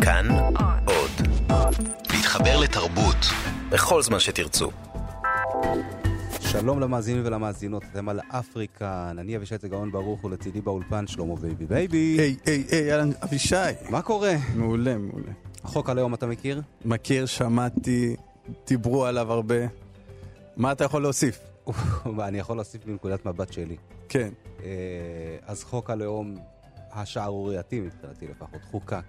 כאן עוד. להתחבר לתרבות בכל זמן שתרצו. שלום למאזינים ולמאזינות, אתם על אפריקה, אני אבישי גאון ברוך ולצידי באולפן שלמה בייבי בייבי. היי, אהלן אבישי. מה קורה? מעולה. החוק הלאום אתה מכיר? מכיר, שמעתי, דיברו עליו הרבה. מה אתה יכול להוסיף? אני יכול להוסיף מנקודת מבט שלי. כן. אז חוק הלאום השערורייתי מבחינתי לפחות, חוקק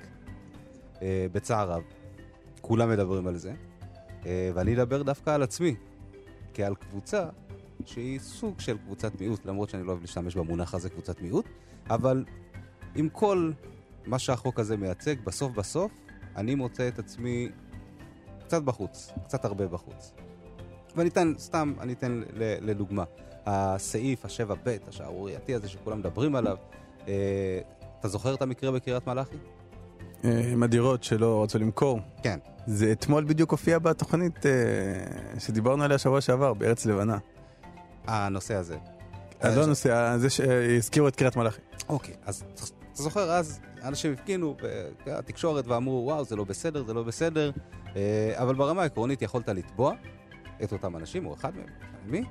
בצער רב. כולם מדברים על זה. ואני אדבר דווקא על עצמי. כעל קבוצה שהיא סוג של קבוצת מיעוט, למרות שאני לא אוהב להשתמש במונח הזה קבוצת מיעוט, אבל עם כל מה שהחוק הזה מייצג, בסוף, אני מוצא את עצמי קצת בחוץ, קצת הרבה בחוץ. ואני אתן לדוגמה. הסעיף, השבע בית, השערורייתי הזה שכולם מדברים עליו, אתה זוכר את המקרה בקריית מלאכי? מדירות שלא רצו למכור. כן. זה אתמול בדיוק הופיע בתוכנית שדיברנו עליה שבוע שעבר, בארץ לבנה. הנושא הזה. אז לא הנושא, זה שהזכירו את קריית מלאכי. אוקיי, אז אתה זוכר, אז אנשים הפגינו בתקשורת ואמרו, וואו, זה לא בסדר, אבל ברמה העקרונית יכולת לתבוע את אותם אנשים, או אחד מהם,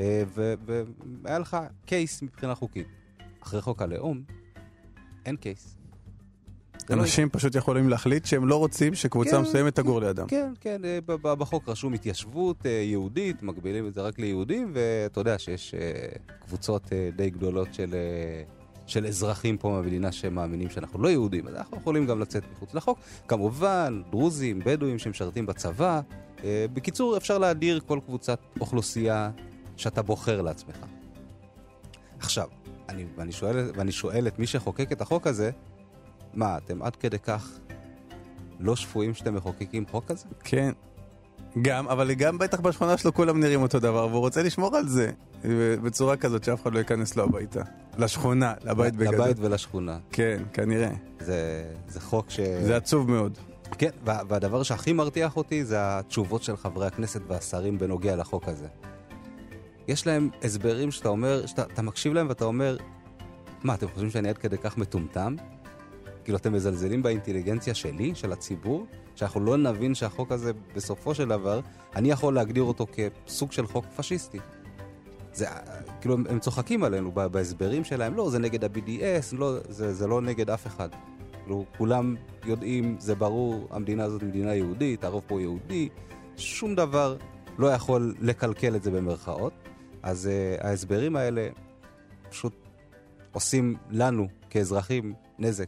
והיה לך קייס מבחינה חוקית. אחרי חוק הלאום, אין קייס. אנשים פשוט יכולים להחליט שהם לא רוצים שקבוצה מסוימת תגור לידם. כן, בחוק רשום התיישבות יהודית, מגבילים את זה רק ליהודים, ואתה יודע שיש קבוצות די גדולות של אזרחים פה במדינה שמאמינים שאנחנו לא יהודים, אז אנחנו יכולים גם לצאת מחוץ לחוק. כמובן, דרוזים, בדואים שמשרתים בצבא. בקיצור, אפשר להדיר כל קבוצת שאתה בוחר לעצמך. עכשיו, ואני שואל את מי שחוקק את החוק הזה, מה, אתם עד כדי כך לא שפויים שאתם מחוקקים חוק כזה? כן. אבל גם בטח בשכונה שלו כולם נראים אותו דבר, והוא רוצה לשמור על זה בצורה כזאת שאף אחד לא ייכנס לו הביתה. לשכונה, לבית בגדול. לבית ולשכונה. כן, כנראה. זה חוק זה עצוב מאוד. כן, והדבר שהכי מרתיח אותי זה התשובות של חברי הכנסת והשרים בנוגע לחוק הזה. יש להם הסברים שאתה אומר, שאתה מקשיב להם ואתה אומר, מה, אתם חושבים שאני עד כדי כך מטומטם? כאילו אתם מזלזלים באינטליגנציה שלי, של הציבור, שאנחנו לא נבין שהחוק הזה בסופו של דבר, אני יכול להגדיר אותו כסוג של חוק פשיסטי. זה, כאילו הם צוחקים עלינו בהסברים שלהם, לא, זה נגד ה-BDS, לא, זה לא נגד אף אחד. כאילו, כולם יודעים, זה ברור, המדינה הזאת מדינה יהודית, הרוב פה יהודי, שום דבר לא יכול לקלקל את זה במרכאות. אז ההסברים האלה פשוט עושים לנו כאזרחים נזק.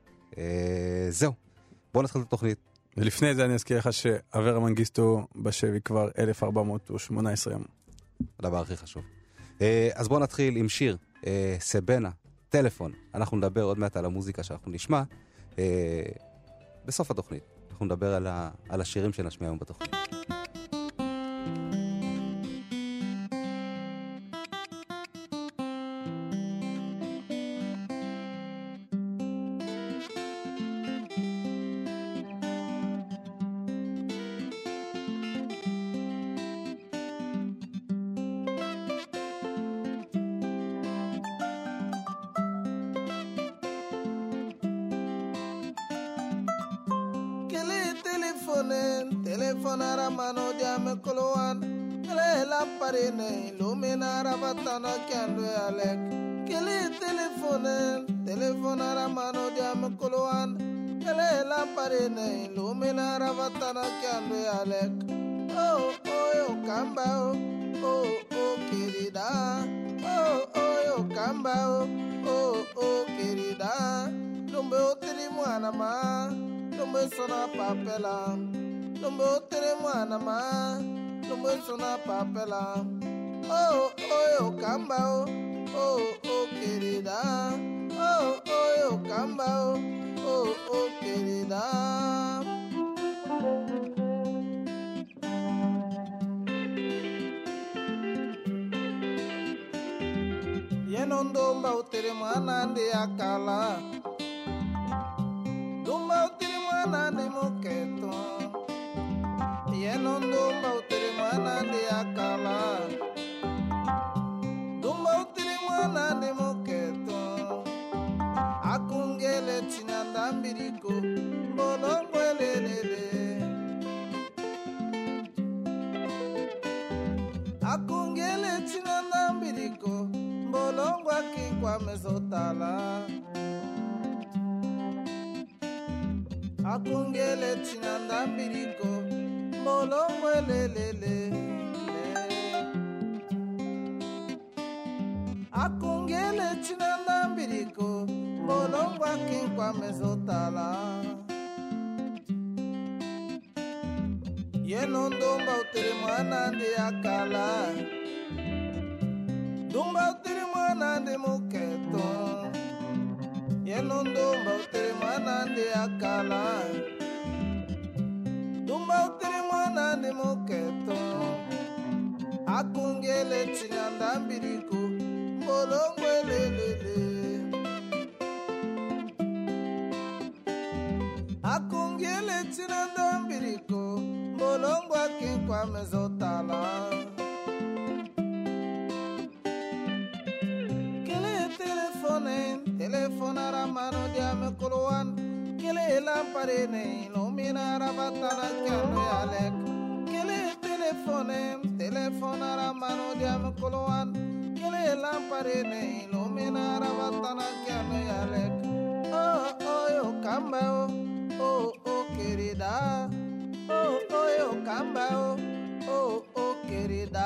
זהו, בואו נתחיל את התוכנית. ולפני זה אני אזכיר לך שאברה מנגיסטו בשבי כבר 1418 יום. הדבר הכי חשוב. אז בואו נתחיל עם שיר, סבנה, טלפון. אנחנו נדבר עוד מעט על המוזיקה שאנחנו נשמע. בסוף התוכנית אנחנו נדבר על השירים שנשמיע היום בתוכנית. Telefonara mano diame koloan Kele la parine Luminara vatana kendo alek Kele telefonara mano diame koloan Kele la parine Luminara vatana kendo alek Oh, oh, yo kamba Oh, oh, querida Oh, oh, yo kamba Oh, oh, querida Lumbe otiri mwana ma Lumbe sona papela Lumbe otere mwana ma Lumbe sona papela Oh, oh, yo kamba Oh, oh, querida Oh, oh, yo kamba Oh, oh, querida Yenondomba otere mwana ndi akala Dumba otere mwana ndi moketo Yenondomba otere mwana ndi akala Dumba otere mwana ndi moketo Akungele chinyanda mbiriko Mbolo akungele chinanda mbiriko molongo lelele akungele chinanda mbiriko molongo akinkwa mezotala yenondomba utere mwana ndi akala dumba utere mwana ndi muketo yenondomba utere mwana ndi akala dumba utere mwana ndi muketo akungele chinyanda mbiriku molongwe lelele akungele chinyanda mbiriku molongo akinkwa mezotala kele telefone ara mano diame kolowan kele lamparene ilumina rabatana kyano yalek kele telefone ara mano diame kolowan kele lamparene ilumina rabatana kyano yalek oh yo kamba oh querida oh yo kamba oh querida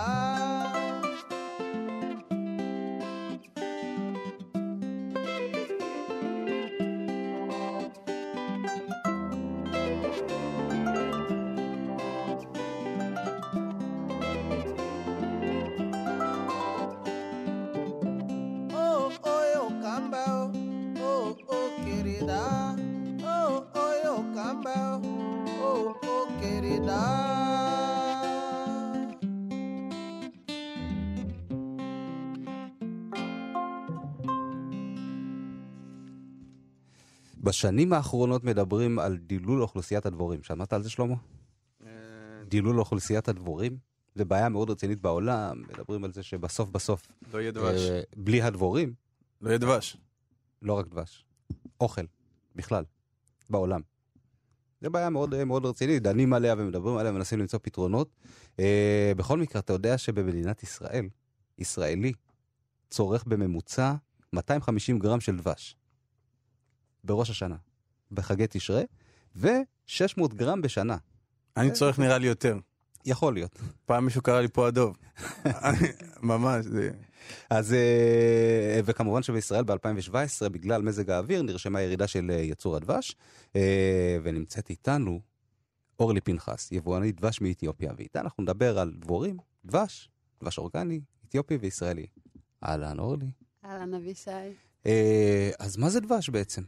בשנים האחרונות מדברים על דילול אוכלוסיית הדבורים. שמעת על זה, שלמה? דילול אוכלוסיית הדבורים. זה בעיה מאוד רצינית בעולם. מדברים על זה שבסוף לא יהיה דבש. בלי הדבורים. לא יהיה דבש. לא רק דבש. אוכל. בכלל. בעולם. זה בעיה מאוד, מאוד רצינית. דנים עליה ומדברים עליה ומנסים למצוא פתרונות. בכל מקרה, אתה יודע שבמדינת ישראל, ישראלי, צורך בממוצע 250 גרם של דבש. בראש השנה, בחגי תשרה, ו-600 גרם בשנה. אני צורך נראה לי יותר. יכול להיות. פעם מישהו קרא לי פה הדוב. ממש. אז, וכמובן שבישראל ב-2017, בגלל מזג האוויר, נרשמה ירידה של יצור הדבש, ונמצאת איתנו אורלי פנחס, יבואנית דבש מאתיופיה, ואיתה אנחנו נדבר על דבורים, דבש אורגני, אתיופי וישראלי. אהלן, אורלי. אהלן, אבישי. אז מה זה דבש בעצם?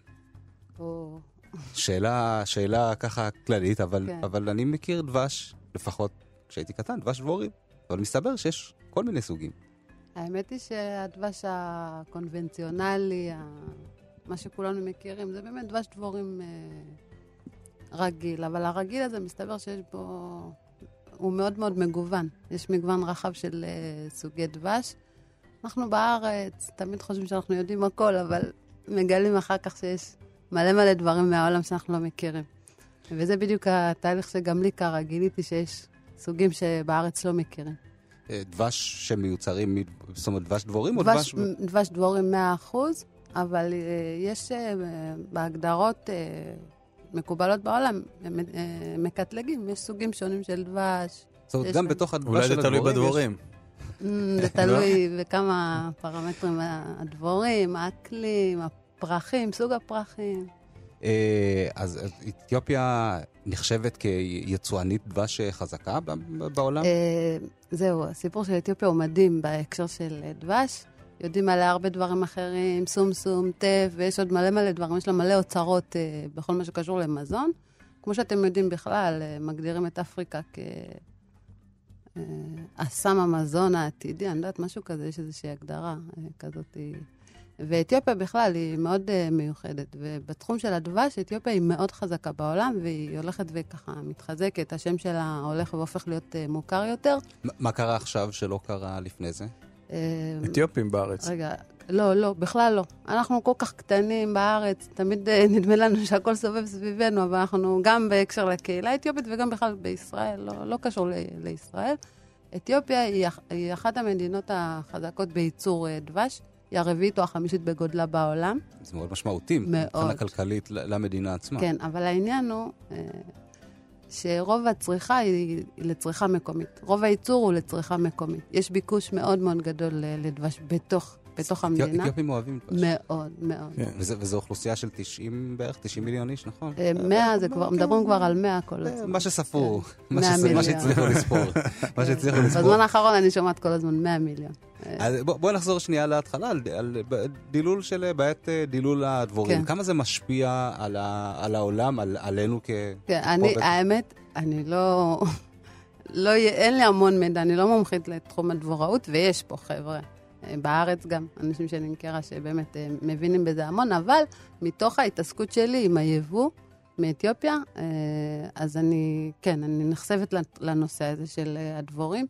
שאלה ככה כללית, אבל אני מכיר דבש, לפחות כשהייתי קטן, דבש דבורים, אבל מסתבר שיש כל מיני סוגים. האמת היא שהדבש הקונבנציונלי, מה שכולנו מכירים, זה באמת דבש דבורים רגיל, אבל הרגיל הזה מסתבר שיש בו, הוא מאוד מאוד מגוון. יש מגוון רחב של סוגי דבש. אנחנו בארץ תמיד חושבים שאנחנו יודעים הכל, אבל מגלים אחר כך שיש מלא דברים מהעולם שאנחנו לא מכירים. וזה בדיוק התהליך שגם לי קרה, גיליתי שיש סוגים שבארץ לא מכירים. דבש שמיוצרים, זאת אומרת דבש דבורים או דבש? דבש דבורים 100%, אבל יש בהגדרות מקובלות בעולם, מקטלגים, יש סוגים שונים של דבש. זאת אומרת, גם בתוך הדבש אולי זה תלוי בדבורים. זה תלוי בכמה פרמטרים, הדבורים, האקלים, הפרחים, סוג הפרחים. אז אתיופיה נחשבת כיצואנית דבש חזקה בעולם? זהו, הסיפור של אתיופיה הוא מדהים בהקשר של דבש. יודעים עליה הרבה דברים אחרים, סום, טף, ויש עוד מלא דברים. יש לה מלא אוצרות בכל מה שקשור למזון. כמו שאתם יודעים בכלל, מגדירים את אפריקה אסם המזון העתידי, אני יודעת, משהו כזה, יש איזושהי הגדרה כזאת. ואתיופיה בכלל היא מאוד מיוחדת, ובתחום של הדבש, אתיופיה היא מאוד חזקה בעולם, והיא הולכת וככה מתחזקת, השם שלה הולך והופך להיות מוכר יותר. מה קרה עכשיו שלא קרה לפני זה? אתיופים בארץ. רגע, לא, בכלל לא. אנחנו כל כך קטנים בארץ, תמיד נדמה לנו שהכל סובב סביבנו, אבל אנחנו גם בהקשר לקהילה האתיופית וגם בכלל בישראל, לא קשור לישראל. אתיופיה היא אחת המדינות החזקות בייצור דבש. היא הרביעית או החמישית בגודלה בעולם. זה מאוד משמעותי, מבחינה כלכלית למדינה עצמה. כן, אבל העניין הוא שרוב הצריכה היא לצריכה מקומית. רוב הייצור הוא לצריכה מקומית. יש ביקוש מאוד מאוד גדול לדבש בתוך המדינה. אתיופים אוהבים דבש. מאוד, מאוד. וזו אוכלוסייה של 90 מיליון איש, נכון? 100, מדברים כבר על 100 כל הזמן. מה שספרו, מה שהצליחו לספור. בזמן האחרון אני שומעת כל הזמן 100 מיליון. בואו נחזור שנייה להתחלה, על דילול של בעיית דילול הדבורים. כמה זה משפיע על העולם, עלינו האמת, אני אין לי המון מידע, אני לא מומחית לתחום הדבוראות, ויש פה חבר'ה. בארץ גם, אנשים שאני מכירה שבאמת מבינים בזה המון, אבל מתוך ההתעסקות שלי עם היבוא מאתיופיה, אז אני נחשפת לנושא הזה של הדבורים,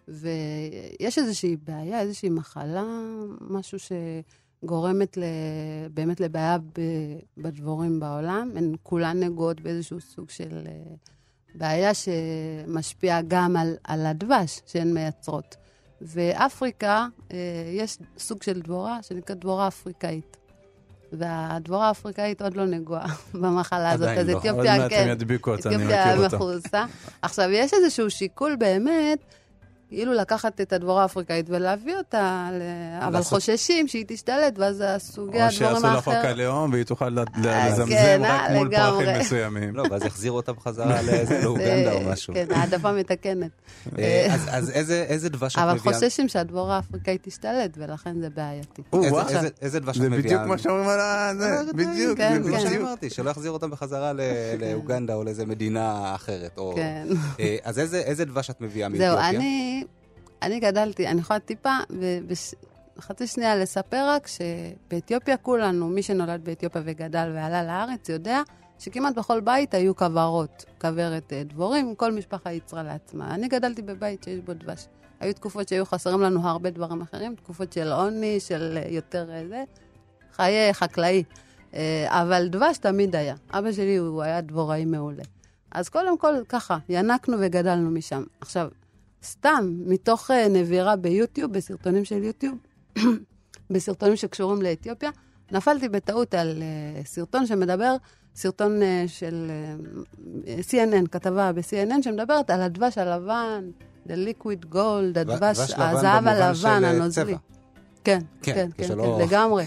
ויש איזושהי בעיה, איזושהי מחלה, משהו שגורמת באמת לבעיה בדבורים בעולם, הן כולן נגועות באיזשהו סוג של בעיה שמשפיעה גם על הדבש שהן מייצרות. ואפריקה, יש סוג של דבורה שנקראת דבורה אפריקאית. והדבורה האפריקאית עוד לא נגועה במחלה הזאת. עדיין לא. עוד מעט הם ידביקו אותה, אני מכיר אותה. אתיופיה מחוסה. עכשיו, יש איזשהו שיקול באמת, כאילו לקחת את הדבורה האפריקאית ולהביא אותה, אבל חוששים שהיא תשתלט, ואז הסוגי הדבורים האחר. או שיעשו לחוק הלאום, והיא תוכל לזמזם רק מול פרחים מסוימים. לא, ואז יחזירו אותה בחזרה לאוגנדה או משהו. כן, העדפה מתקנת. אז איזה דבש את מביאה? אבל חוששים שהדבורה האפריקאית תשתלט, ולכן זה בעייתי. איזה דבש את זה מביאה? בדיוק מה שאומרים על זה. בדיוק. זה מה שאמרתי, שלא יחזירו אותם בחזרה לאוגנדה או לאיזה מדינה אחרת. אז איזה דבש את מביאה מאתיופיה? זהו, אני גדלתי, אני יכולה טיפה, וחצי שנייה לספר רק שבאתיופיה כולנו, מי שנולד באתיופיה וגדל ועלה לארץ, יודע שכמעט בכל בית היו כברות, כברת דבורים, כל משפחה יצרה לעצמה. אני גדלתי בבית שיש בו דבש. היו תקופות שהיו חסרים לנו הרבה דברים אחרים, תקופות של עוני, של יותר חיי חקלאי. אבל דבש תמיד היה. אבא שלי הוא היה דבוראי מעולה. אז קודם כל ככה, ינקנו וגדלנו משם. עכשיו, סתם, מתוך נבירה ביוטיוב, בסרטונים של יוטיוב, בסרטונים שקשורים לאתיופיה, נפלתי בטעות על סרטון שמדבר, סרטון של CNN, כתבה ב-CNN, שמדברת על הדבש הלבן, the liquid gold, הדבש, הזהב הלבן, הנוזלי. כן, לגמרי.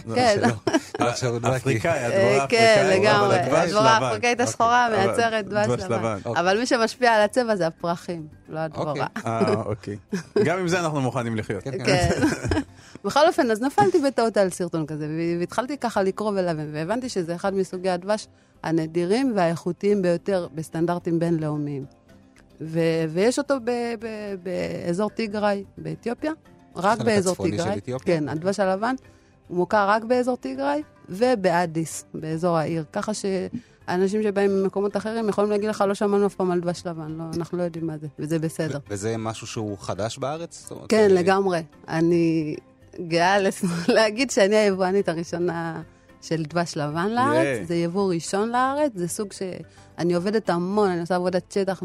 אפריקאי, כן, לגמרי. הדבורה האפריקאית השחורה מייצרת דבש לבן. אבל מי שמשפיע על הצבע זה הפרחים, לא הדבורה. אוקיי. גם עם זה אנחנו מוכנים לחיות. כן. בכל אופן, אז נפלתי בטעות על סרטון כזה, והתחלתי ככה לקרוא ולהבין, והבנתי שזה אחד מסוגי הדבש הנדירים והאיכותיים ביותר בסטנדרטים בינלאומיים. ויש אותו באזור טיגריי באתיופיה, רק באזור טיגריי. כן, הדבש הלבן הוא מוכר רק באזור טיגריי ובאדיס, באזור העיר. ככה שאנשים שבאים ממקומות אחרים יכולים להגיד לך, לא שמענו אף פעם על דבש לבן, לא, אנחנו לא יודעים מה זה, וזה בסדר. וזה משהו שהוא חדש בארץ? כן, לגמרי. אני גאה להגיד שאני היבואנית הראשונה של דבש לבן לארץ. זה יבוא ראשון לארץ, זה סוג שאני עובדת המון, אני עושה עבודת שטח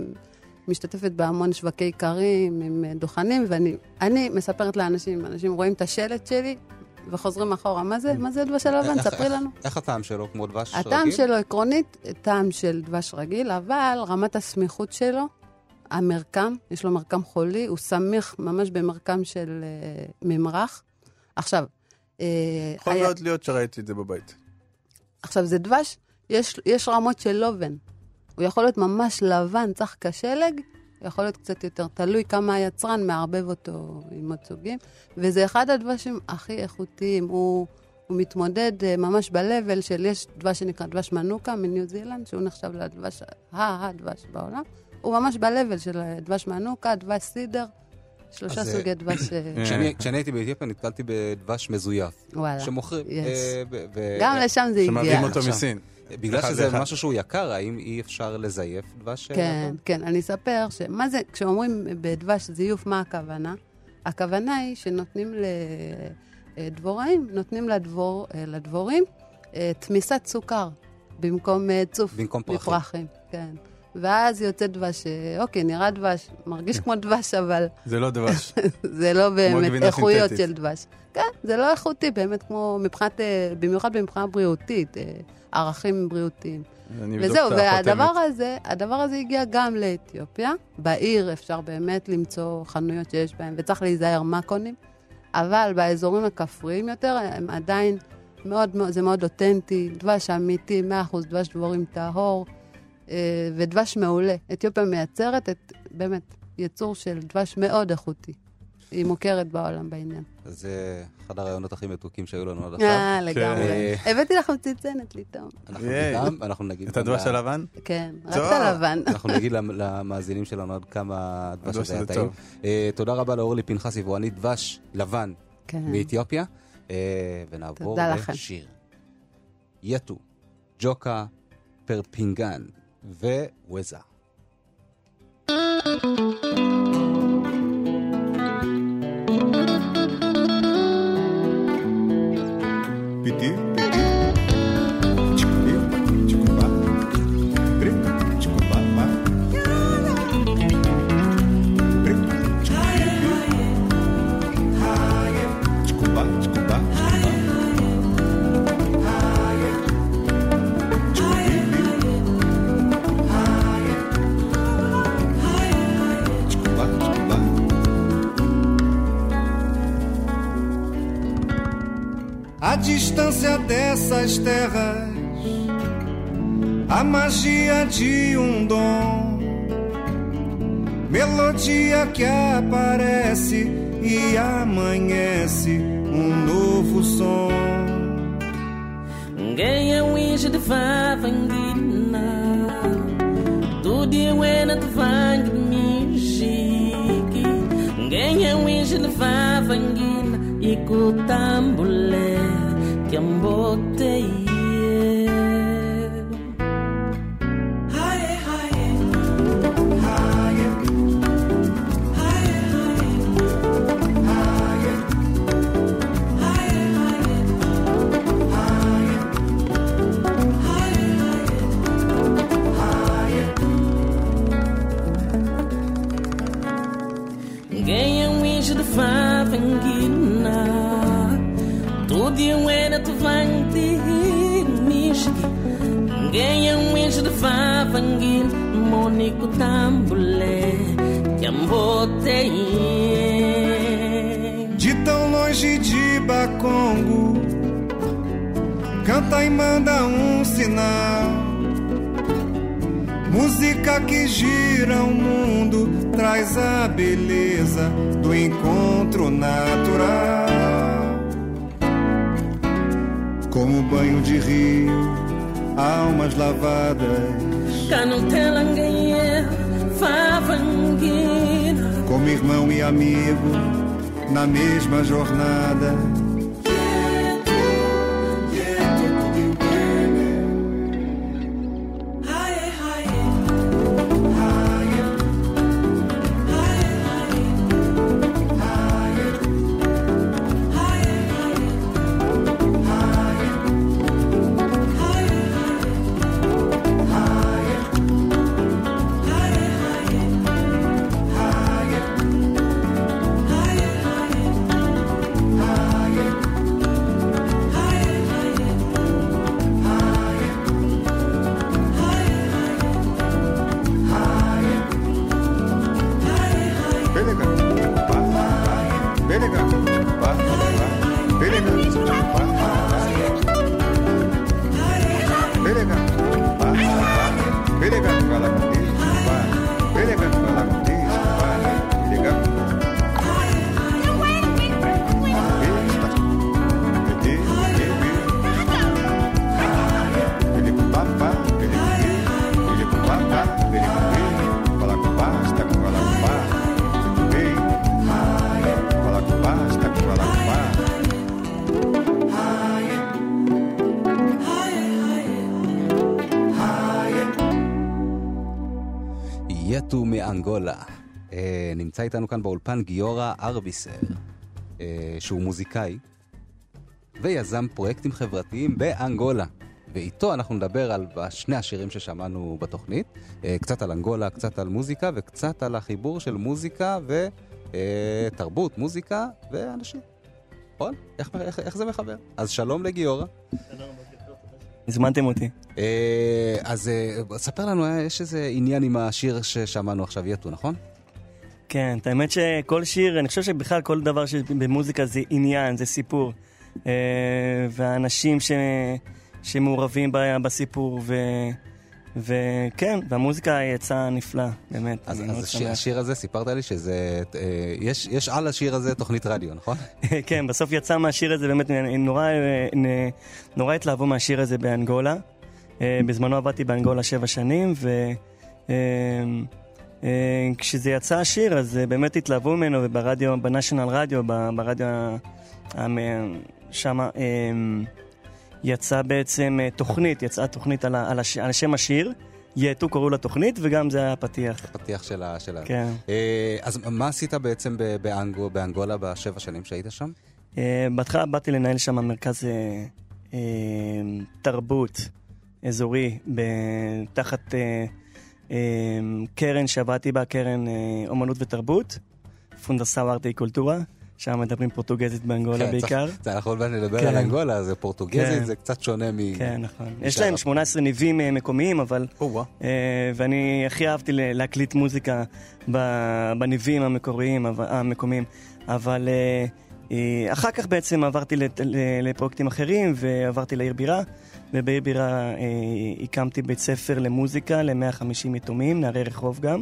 משתתפת בהמון שווקי קרים עם דוכנים, ואני מספרת לאנשים, אנשים רואים את השלט שלי וחוזרים אחורה. מה זה? מה זה דבש הלבן? ספרי לנו. איך הטעם שלו? כמו דבש רגיל? הטעם שלו עקרונית, טעם של דבש רגיל, אבל רמת הסמיכות שלו, המרקם, יש לו מרקם חולי, הוא סמיך ממש במרקם של ממרח. עכשיו, יכול מאוד להיות שראיתי את זה בבית. עכשיו, זה דבש, יש רמות של לובן. הוא יכול להיות ממש לבן, צח כשלג, יכול להיות קצת יותר תלוי כמה היצרן מערבב אותו עם עוד סוגים, וזה אחד הדבשים הכי איכותיים. הוא מתמודד ממש בלבל של, יש דבש שנקרא דבש מנוקה מניו זילנד, שהוא נחשב לדבש, הדבש בעולם. הוא ממש בלבל של דבש מנוקה, דבש סידר, 3 סוגי דבש. כשאני הייתי באתיופיה נתקלתי בדבש מזויף. וואלה. שמוכרים. גם לשם זה הגיע. שמביאים אותו מסין. בגלל שזה משהו שהוא יקר, האם אי אפשר לזייף דבש? כן, כן. אני אספר שמה זה, כשאומרים בדבש זיוף, מה הכוונה? הכוונה היא שנותנים לדבוראים, נותנים לדבורים תמיסת סוכר, במקום צוף. במקום פרחים. מפרחים, כן. ואז יוצא דבש, אוקיי, נראה דבש, מרגיש כמו דבש, אבל... זה לא דבש. זה לא באמת איכויות של דבש. כן, זה לא איכותי, באמת כמו מבחינת, במיוחד מבחינה בריאותית, ערכים בריאותיים. וזהו, והדבר הזה הגיע גם לאתיופיה. בעיר אפשר באמת למצוא חנויות שיש בהן, וצריך להיזהר מה קונים, אבל באזורים הכפריים יותר, הם עדיין זה מאוד אותנטי, דבש אמיתי, 100% דבש דבורים טהור, ודבש מעולה. אתיופיה מייצרת באמת יצור של דבש מאוד איכותי. היא מוכרת בעולם בעניין. זה אחד הרעיונות הכי מתוקים שהיו לנו עד עכשיו. לגמרי. הבאתי לכם צנצנת ליטום. אנחנו נגיד... את הדבש הלבן? כן, רק את הלבן. אנחנו נגיד למאזינים שלנו עד כמה הדבש הזה היה טעים. תודה רבה לאורלי פנחס, יבואנית דבש לבן מאתיופיה. ונעבור לשיר. יתו, ג'וקה, פרפינגן ווזה. A distância dessas terras, a magia de um dom, melodia que aparece e amanhece um novo som. Ganha wish de favangina, tudo é buena de vang mishiki. Ganha wish de favangina e cutambule que ambotei. Monico tambule que ambotei. De tão longe de Bakongo, canta e manda um sinal. Música que gira o mundo, traz a beleza do encontro natural. Como banho de rio, almas lavadas. Canutelangueia, favanguina. Como irmão e amigo, na mesma jornada. יתו מאנגולה. נמצא איתנו כאן באולפן גיורא ארביסר, שהוא מוזיקאי ויזם פרויקטים חברתיים באנגולה. ואיתו אנחנו נדבר על שני השירים ששמענו בתוכנית, קצת על אנגולה, קצת על מוזיקה, וקצת על החיבור של מוזיקה ותרבות, מוזיקה ואנשים. נכון? איך זה מחבר? אז שלום לגיורא. הזמנתם אותי. אז ספר לנו, יש איזה עניין עם השיר ששמענו עכשיו, יתו, נכון? כן, האמת שכל שיר, אני חושב שבכלל כל דבר במוזיקה זה עניין, זה סיפור. והאנשים שמעורבים בסיפור, וכן, והמוזיקה יצאה נפלאה, באמת. אז השיר הזה, סיפרת לי שזה, יש על השיר הזה תוכנית רדיו, נכון? כן, בסוף יצא מהשיר הזה, באמת נורא התלהבו מהשיר הזה באנגולה. בזמנו עבדתי באנגולה 7 שנים, כשזה יצא השיר, אז באמת התלהבו ממנו, וברדיו, בנשיונל רדיו, ברדיו שמה, יצאה תוכנית על שם השיר, יתו קראו לתוכנית, וגם זה היה הפתיח. הפתיח שלה. כן. אז מה עשית בעצם באנגולה ב7 שנים שהיית שם? בהתחלה באתי לנהל שם מרכז תרבות אזורי, תחת קרן שעבדתי בה, קרן אומנות ותרבות, פונדסאו ארטה y קולטורה, שם מדברים פורטוגזית באנגולה בעיקר. אנחנו עוד נדבר על אנגולה, זה פורטוגזית, זה קצת שונה כן, נכון. יש להם 18 ניבים מקומיים, אבל... ואני הכי אהבתי להקליט מוזיקה בניבים המקומיים, אבל אחר כך בעצם עברתי לפרויקטים אחרים, ועברתי לעיר בירה, ובעיר בירה הקמתי בית ספר למוזיקה ל-150 יתומים, נערי רחוב גם.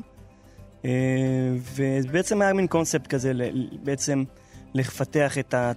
ובעצם היה מין קונספט כזה, בעצם לפתח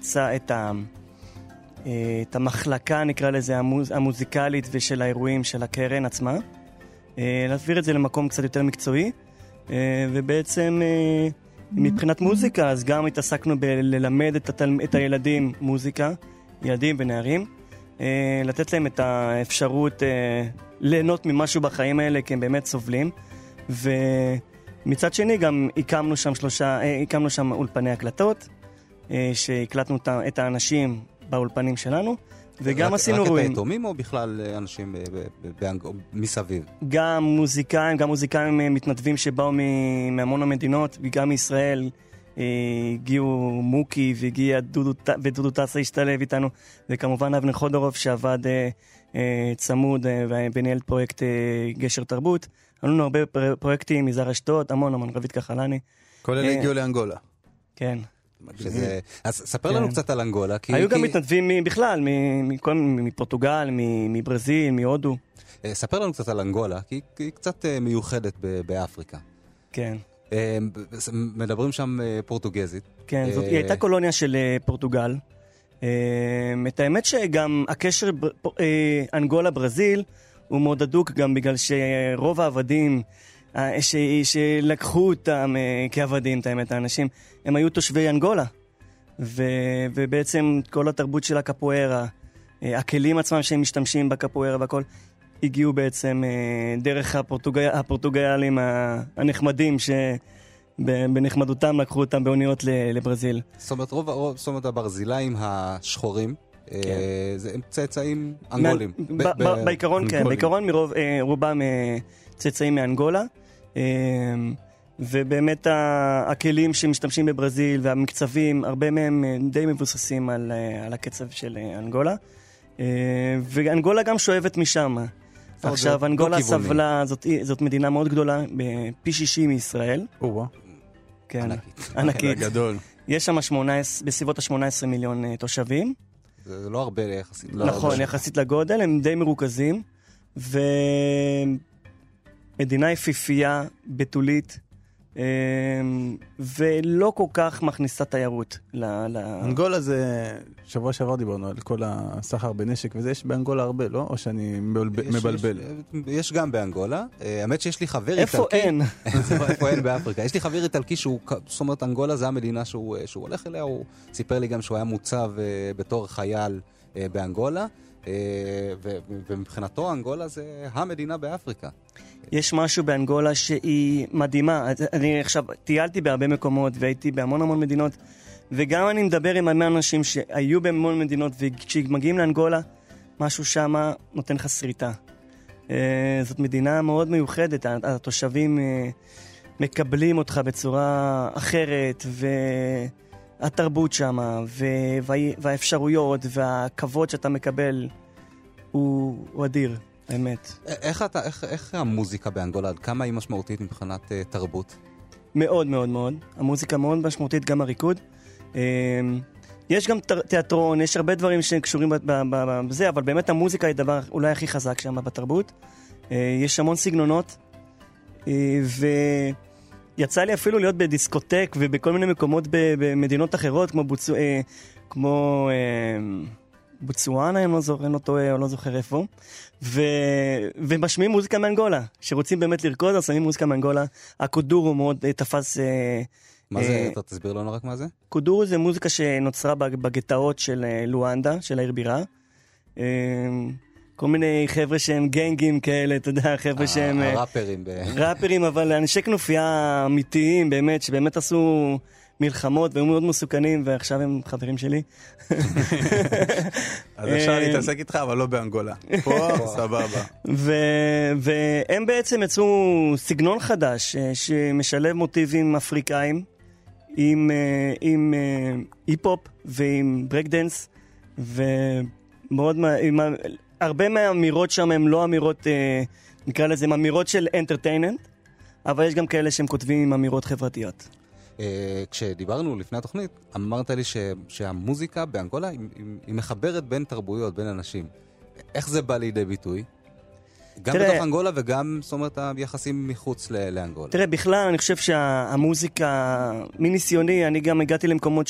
את המחלקה, נקרא לזה, המוזיקלית ושל האירועים של הקרן עצמה. להעביר את זה למקום קצת יותר מקצועי, ובעצם מבחינת מוזיקה, אז גם התעסקנו בללמד את הילדים מוזיקה, ילדים ונערים, לתת להם את האפשרות ליהנות ממשהו בחיים האלה, כי הם באמת סובלים, מצד שני גם הקמנו שם אולפני הקלטות, שהקלטנו את האנשים באולפנים שלנו, וגם עשינו רואים. רק את היתומים או בכלל אנשים מסביב? גם מוזיקאים מתנדבים שבאו מהמון המדינות, וגם מישראל הגיעו מוקי והגיע ודודו טסה השתלב איתנו, וכמובן אבנר חודורוב שעבד צמוד וניהל פרויקט גשר תרבות. היו לנו הרבה פרויקטים, מזר אשדוד, המון, רבית כחלני. כל אלה הגיעו לאנגולה. כן. אז ספר לנו קצת על אנגולה. היו גם מתנדבים בכלל, מפורטוגל, מברזיל, מהודו. ספר לנו קצת על אנגולה, כי היא קצת מיוחדת באפריקה. כן. מדברים שם פורטוגזית. כן, היא הייתה קולוניה של פורטוגל. את האמת שגם הקשר אנגולה-ברזיל הוא מאוד הדוק, גם בגלל שרוב העבדים שלקחו אותם כעבדים, את האמת, האנשים, הם היו תושבי אנגולה. ובעצם כל התרבות של הקפוארה, הכלים עצמם שהם משתמשים בקפוארה והכל, הגיעו בעצם דרך הפורטוגלים הנחמדים שבנחמדותם לקחו אותם באוניות לברזיל. זאת אומרת, הברזילאים השחורים, הם צאצאים אנגולים. בעיקרון כן, בעיקרון רובם צאצאים מאנגולה, ובאמת הכלים שמשתמשים בברזיל והמקצבים, הרבה מהם די מבוססים על הקצב של אנגולה, ואנגולה גם שואבת משם. עכשיו, אנגולה סבלה, זאת מדינה מאוד גדולה, פי 60 מישראל. כן, ענקית. גדול. יש שם בסביבות ה-18 מיליון תושבים. זה לא הרבה יחסית. נכון, יחסית לגודל, הם די מרוכזים, ומדינה יפיפייה, בתולית, ולא כל כך מכניסה תיירות. אנגולה זה, שבוע שעבר דיברנו על כל הסחר בנשק, וזה יש באנגולה הרבה, לא? או שאני מבלבל? יש גם באנגולה. האמת שיש לי חבר איטלקי. איפה אין? איפה אין באפריקה. יש לי חבר איטלקי זאת אומרת, אנגולה זה המדינה שהוא הולך אליה, הוא סיפר לי גם שהוא היה מוצב בתור חייל באנגולה, ומבחינתו אנגולה זה המדינה באפריקה. יש משהו באנגולה שהיא מדהימה. אני עכשיו טיילתי בהרבה מקומות והייתי בהמון מדינות, וגם אני מדבר עם הרבה אנשים שהיו בהמון מדינות, וכשמגיעים לאנגולה משהו שמה נותן לך שריטה. זאת מדינה מאוד מיוחדת, התושבים מקבלים אותך בצורה אחרת, והתרבות שמה, והאפשרויות, והכבוד שאתה מקבל הוא אדיר, האמת. איך המוזיקה באנגולה, עד כמה היא משמעותית מבחינת תרבות? מאוד מאוד מאוד. המוזיקה מאוד משמעותית, גם הריקוד. יש גם תיאטרון, יש הרבה דברים שקשורים בזה, אבל באמת המוזיקה היא דבר אולי הכי חזק שם בתרבות. יש המון סגנונות, ויצא לי אפילו להיות בדיסקוטק ובכל מיני מקומות במדינות אחרות, כמו בוצואנה, אני לא טועה, או לא זוכר איפה, ומשמיעים מוזיקה מאנגולה, שרוצים באמת לרקוד, אז שמים מוזיקה מאנגולה. הקודורו מאוד תפס... מה זה? אתה תסביר לנו רק מה זה? קודורו זה מוזיקה שנוצרה בגטאות של לואנדה, של העיר בירה. כל מיני חבר'ה שהם גנגים כאלה, אתה יודע, חבר'ה שהם... ראפרים. ראפרים, אבל אנשי כנופיה אמיתיים, באמת, שבאמת עשו מלחמות והיו מאוד מסוכנים, ועכשיו הם חברים שלי. אז אפשר להתעסק איתך, אבל לא באנגולה. פה, סבבה. והם בעצם יצאו סגנון חדש, שמשלב מוטיבים אפריקאים, עם היפ-הופ ועם ברק דנס, ומאוד... הרבה מהאמירות שם הם לא אמירות, נקרא לזה, הם אמירות של entertainment, אבל יש גם כאלה שהם כותבים עם אמירות חברתיות. כשדיברנו לפני התוכנית, אמרת לי שהמוזיקה באנגולה היא מחברת בין תרבויות, בין אנשים. איך זה בא לידי ביטוי? גם בתוך אנגולה וגם, זאת אומרת, היחסים מחוץ לאנגולה. תראה, בכלל אני חושב שהמוזיקה, מניסיוני, אני גם הגעתי למקומות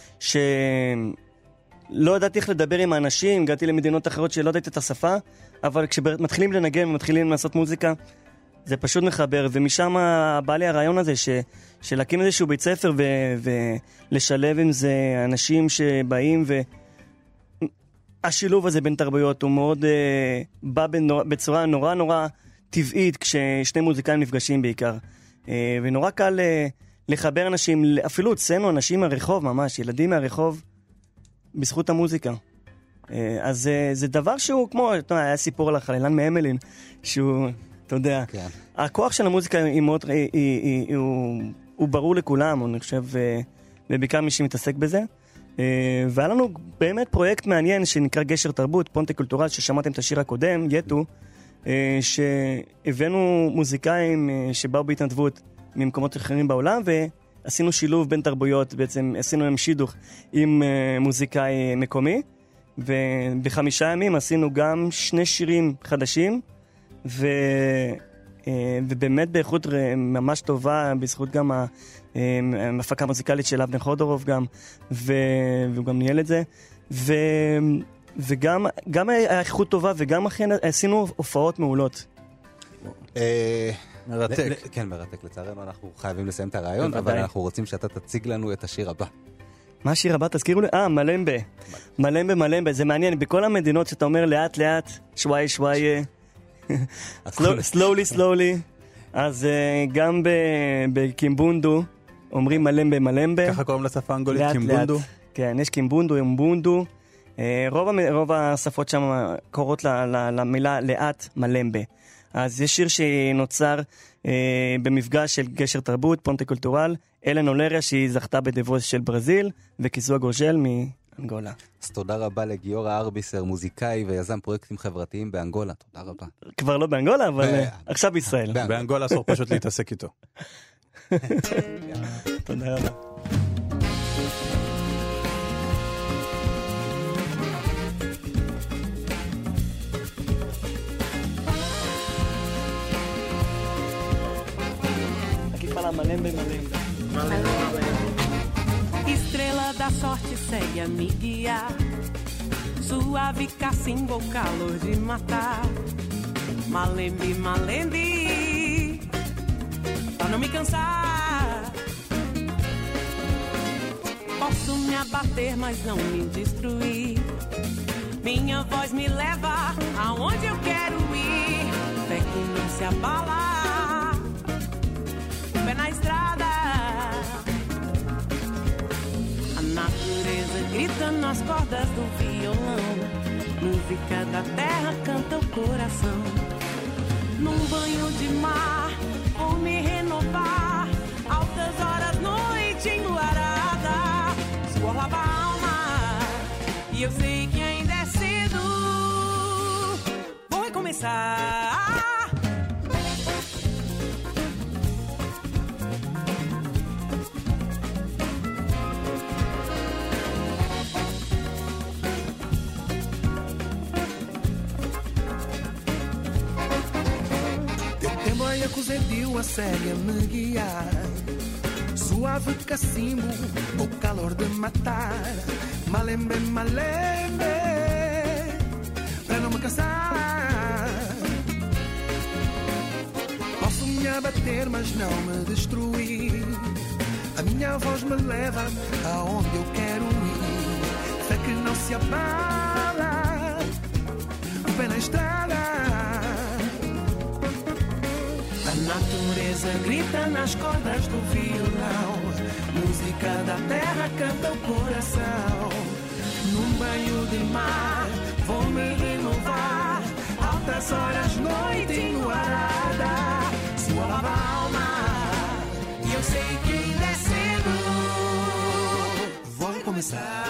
לא ידעתי איך לדבר עם האנשים, הגעתי למדינות אחרות שלא ידעתי את השפה, אבל כשמתחילים לנגן ומתחילים לעשות מוזיקה, זה פשוט מחבר, ומשם בא לי הרעיון הזה של איזשהו בית ספר ולשלב עם זה אנשים שבאים, והשילוב הזה בין תרבויות הוא מאוד בא בצורה נורא נורא טבעית כששני מוזיקאים נפגשים בעיקר. ונורא קל לחבר אנשים, אפילו אצלנו אנשים מהרחוב ממש, ילדים מהרחוב, בזכות המוזיקה. אז זה דבר שהוא כמו, היה סיפור על החלילן מאמלין, שהוא, אתה יודע, כן. הכוח של המוזיקה הוא ברור לכולם, אני חושב, ובעיקר מי שמתעסק בזה. והיה לנו באמת פרויקט מעניין שנקרא גשר תרבות, פונטה קולטורל, ששמעתם את השיר הקודם, יטו, שהבאנו מוזיקאים שבאו בהתנדבות ממקומות אחרים בעולם, עשינו שילוב בין תרבויות, בעצם עשינו להם שידוך עם מוזיקאי מקומי, וב5 ימים עשינו גם 2 שירים חדשים, ובאמת באיכות ממש טובה, בזכות גם המפקה המוזיקלית של אבנר חודורוב גם, והוא גם ניהל את זה, וגם האיכות טובה, וגם עשינו הופעות מעולות. מרתק. כן, מרתק. לצערנו אנחנו חייבים לסיים את הרעיון, אבל אנחנו רוצים שאתה תציג לנו את השיר הבא. מה השיר הבא? תזכירו לי. מלמבה. מלמבה. זה מעניין. בכל המדינות שאתה אומר לאט לאט, שוואי, slowly. אז גם בקימבונדו אומרים מלמבה. ככה קוראים לשפה האנגולית קימבונדו? כן, יש קימבונדו, אמבונדו. רוב השפות שם קוראות למילה לאט מלמבה. אז יש שיר שנוצר במפגש של גשר תרבות, פונטה קולטורל, אלן אולריה שהיא זכתה בדברוס של ברזיל, וקיזואה גורג'ל מאנגולה. אז תודה רבה לגיורא ארביסר, מוזיקאי ויזם פרויקטים חברתיים באנגולה. תודה רבה. כבר לא באנגולה, אבל עכשיו בישראל. באנגולה אסור פשוט להתעסק איתו. תודה רבה. Malembe. Estrela da sorte segue a me guiar, suave cacimbo, calor de matar. Malembe, pra não me cansar. Posso me abater, mas não me destruir. Minha voz me leva aonde eu quero ir. Fé que não se abala, pé na estrada. A natureza grita nas cordas do violão. música da terra canta o coração. Num banho de mar, vou me renovar, altas horas, noite enluarada, suor lava a alma, e eu sei que ainda é cedo, vou recomeçar. Cozedio a cega me guiar, suave cacimbo, o calor de matar. Malembe, malembe, para não me cansar. Posso me abater, mas não me destruir. A minha voz me leva aonde eu quero ir. Fé que não se abala, o pé na estrada. A natureza grita nas cordas do violão, música da terra canta o coração. Num banho de mar, vou me renovar, altas horas, noite enluarada, sua lava alma, e eu sei que ainda é cedo, vou começar.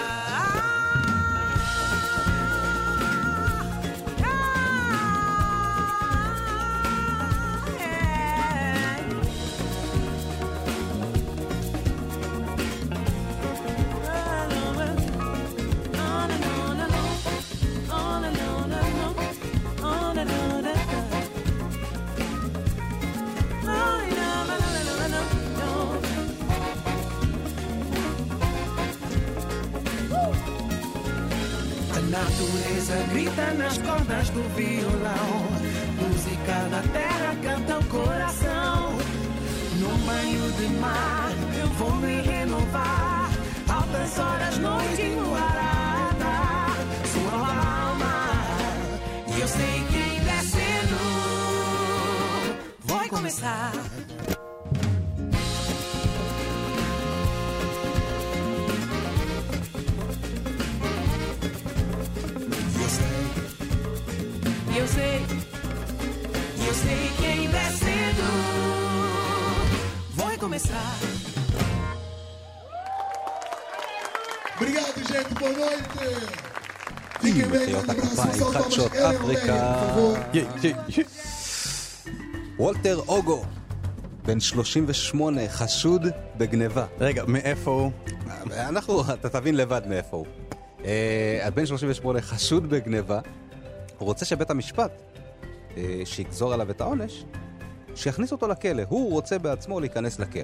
Natureza grita nas cordas do violão, música da terra canta o coração. Num banho de mar eu vou me renovar, altas horas, noite enluarada, sua alma, e eu sei que ainda é cedo, vou começar. Eu sei que ainda é cedo, vou começar. Obrigado, gente, boa noite. Fiquem bem, grande abraço, חדשות אפריקה. וולטר אוגו, בן 38, חשוד בגניבה. רגע, מאיפה הוא? אתה תבין לבד מאיפה הוא. בן 38, חשוד בגניבה. הוא רוצה שבית המשפט שיגזור עליו את העונש, שיכניס אותו לכלא. הוא רוצה בעצמו להיכנס לכלא.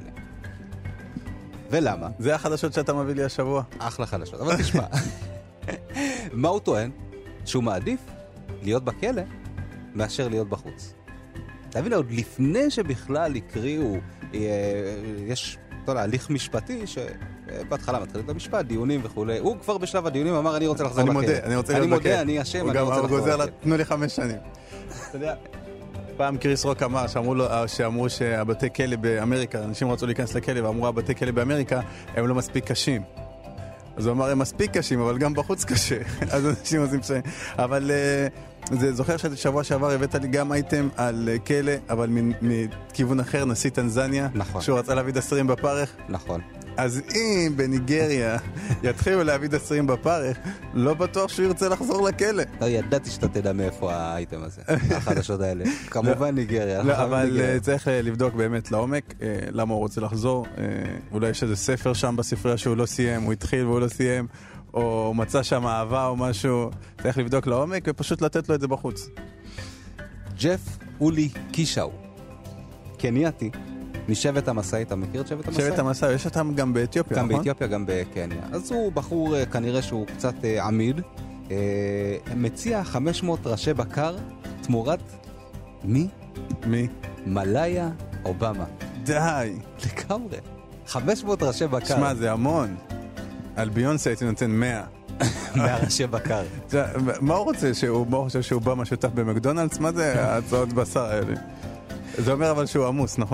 ולמה? זה החדשות שאתה מביא לי השבוע. אחלה חדשות. אבל תשמע, מה הוא טוען? שהוא מעדיף להיות בכלא מאשר להיות בחוץ. תבין, עוד לפני שבכלל יקריאו, יש הליך משפטי שבהתחלה מתחיל את המשפט, דיונים וכו'. הוא כבר בשלב הדיונים אמר, אני רוצה לחזור לכלא. אני מודה, אני אשם, אני רוצה לחזור לכלא. תנו לי 5 שנים. אתה יודע, פעם קריס רוק אמר שאמרו שהבתי כלא באמריקה, אנשים רצו להיכנס לכלא ואמרו הבתי כלא באמריקה הם לא מספיק קשים. אז הוא אמר הם מספיק קשים, אבל גם בחוץ קשה. אז אנשים עושים פשעים. אבל זה זוכר שבוע שעבר הבאת לי גם אייטם על כלא, אבל מכיוון אחר, נשיא טנזניה, נכון. שהוא רצה להביא אסירים בפרך. נכון. אז אם בניגריה יתחילו להביא אסירים בפרך, לא בטוח שהוא ירצה לחזור לכלא. לא, ידעתי שאתה תדע מאיפה האייטם הזה, החדשות האלה. כמובן ניגריה. לא, אבל צריך לבדוק באמת לעומק, למה הוא רוצה לחזור. אולי יש איזה ספר שם בספרייה שהוא לא סיים, הוא התחיל והוא לא סיים, או מצא שם אהבה או משהו. צריך לבדוק לעומק ופשוט לתת לו את זה בחוץ. ג'ף אולי קישאו, קנייתי, משבט המסאי. אתה מכיר את שבט המסאי? שבט המסאי, יש אותם גם באתיופיה, גם נכון? באתיופיה, גם בקניה. אז הוא בחור כנראה שהוא קצת עמיד, מציע 500 ראשי בקר תמורת מי? מי? מלאיה אובמה. די. לגמרי. 500 ראשי בקר. שמע, זה המון. על ביונסה הייתי נותן 100. 100 ראשי בקר. מה הוא רוצה? מה הוא חושב שאובמה שותף במקדונלדס? מה זה ההצעות בשר האלה? זה אומר אבל שהוא עמוס, נכון?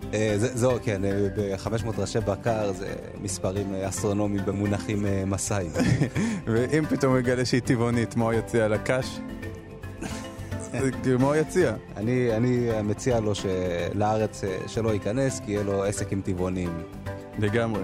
זהו, כן, ב-500 ראשי בקר זה מספרים אסטרונומיים במונחים מסאיים. ואם פתאום הוא יגלה שהיא טבעונית, מה הוא יציע לקש? מה הוא יציע? אני מציע לו לארץ שלא ייכנס, כי יהיה לו עסק עם טבעונים. לגמרי.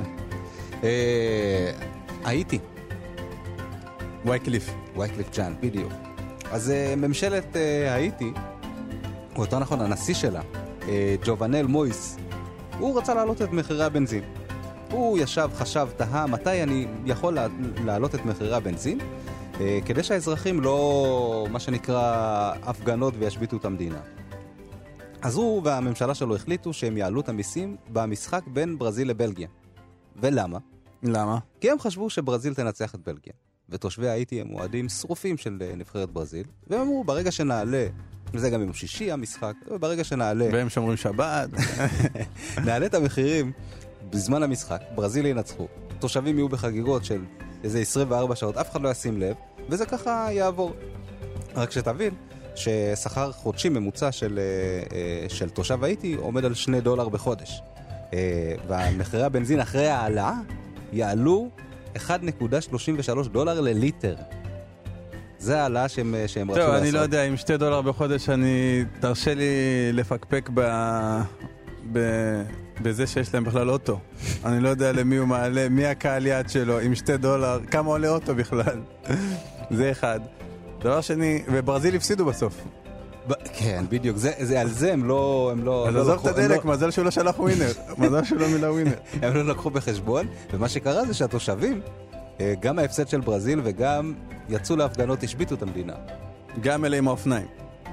הייתי. וייקליף ג'אן, בדיוק. אז ממשלת הייתי, או יותר נכון, הנשיא שלה, ג'ובנל מויס, הוא רצה להעלות את מחירי הבנזין. הוא ישב, חשב, תהה, מתי אני יכול להעלות את מחירי הבנזין, כדי שהאזרחים לא, מה שנקרא, הפגנות וישביתו את המדינה. אז הוא והממשלה שלו החליטו שהם יעלו את המיסים במשחק בין ברזיל לבלגיה. ולמה? למה? כי הם חשבו שברזיל תנצח את בלגיה. ותושבי הייתי הם מועדים שרופים של נבחרת ברזיל, והם אמרו, ברגע שנעלה, וזה גם יום שישי המשחק, ברגע שנעלה... והם שומרים שבת. נעלה את המחירים בזמן המשחק, ברזיל ינצחו. תושבים יהיו בחגיגות של איזה 24 שעות, אף אחד לא ישים לב, וזה ככה יעבור. רק שתבין ששכר חודשי ממוצע של תושב הייתי עומד על $2 בחודש. והמחירי הבנזין אחרי העלאה יעלו $1.33 לליטר. זה העלאה שהם רצו לעשות. טוב, אני לא יודע, עם $2 בחודש אני תרשה לי לפקפק בזה שיש להם בכלל אוטו. אני לא יודע למי הוא מעלה, מי הקהל יעד שלו, עם $2, כמה עולה אוטו בכלל. זה אחד. דבר שני, וברזיל הפסידו בסוף. כן, בדיוק. על זה הם לא... אז עזוב את הדלק, מזל שהוא לא שלח ווינר. מזל שהוא לא מילה ווינר. הם לא לקחו בחשבון, ומה שקרה זה שהתושבים, גם ההפסד של ברזיל וגם יצאו להפגנות, השביתו את המדינה. גם אלה עם האופניים.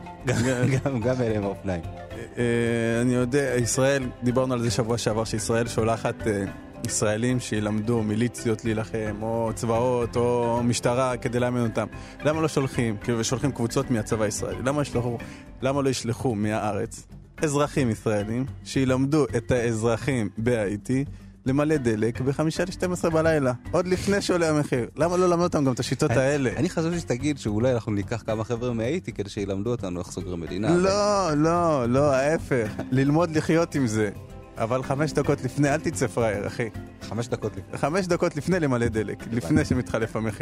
גם אלה עם האופניים. אני יודע, ישראל, דיברנו על זה שבוע שעבר, שישראל שולחת ישראלים שילמדו מיליציות להילחם, או צבאות, או משטרה, כדי לאמן אותם. למה לא שולחים? כאילו, שולחים קבוצות מהצבא הישראלי. למה לא ישלחו מהארץ אזרחים ישראלים שילמדו את האזרחים בהאיטי למלא דלק ב-5-12 בלילה, עוד לפני שעולה המחיר. למה לא למד אותם גם את השיטות האלה? אני חשבתי שתגיד שאולי אנחנו ניקח כמה חבר'ה מהאיטי כדי שילמדו אותנו איך סוגרים מדינה. לא, ההפך. ללמוד לחיות עם זה. אבל 5 דקות לפני, אל תצא פראייר, אחי. 5 דקות לפני. 5 דקות לפני למלא דלק, לפני שמתחלף המחיר.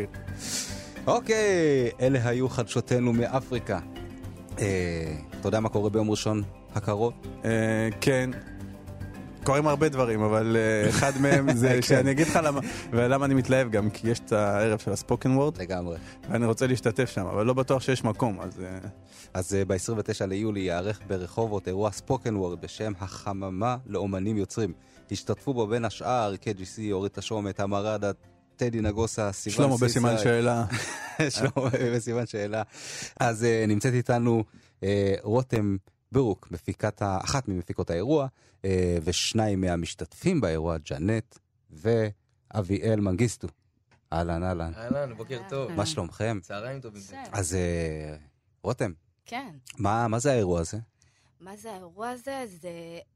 אוקיי, אלה היו חדשותינו מאפריקה. אתה יודע מה קורה ביום ראשון הקרוב? כן. קוראים הרבה דברים, אבל אחד מהם זה שאני אגיד לך למה אני מתלהב גם, כי יש את הערב של הספוקן וורד. לגמרי. ואני רוצה להשתתף שם, אבל לא בטוח שיש מקום, אז ב-29 ליולי יערך ברחובות אירוע ספוקן וורד בשם החממה לאומנים יוצרים. השתתפו בו בין השאר KGC, אורית תשומת, המרדה, טדי נגוסה, שלמה בסימן שאלה. שלמה בסימן שאלה. אז נמצאת איתנו רותם ברוק, אחת ממפיקות האירוע, ושניים מהמשתתפים באירוע, ג'נט ואביאל מנגיסטו. אהלן. אהלן, בוקר טוב. מה שלומכם? צהריים טובים. אז רותם. כן. מה זה האירוע הזה? מה זה האירוע הזה? זה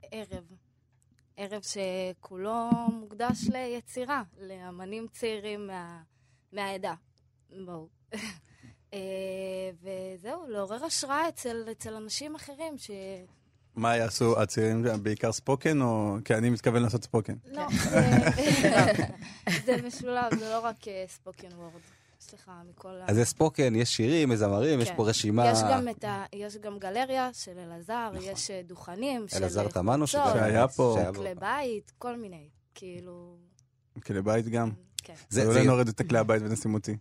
ערב שכולו מוקדש ליצירה, לאמנים צעירים מהעדה. בואו. וזהו, לעורר השראה אצל אנשים אחרים מה יעשו הצעירים? בעיקר ספוקן או... כי אני מתכוון לעשות ספוקן. לא, זה משולב, זה לא רק ספוקן וורד. סליחה, מכל... אז זה ספוקן, יש שירים, יש זמרים, יש פה רשימה... יש גם גלריה של אלעזר, יש דוכנים של... אלעזר תמנו שהיה פה... כלי בית, כל מיני, כאילו... כלי בית גם? כן. זה אולי נורד את הכלי הבית ונשים אותי.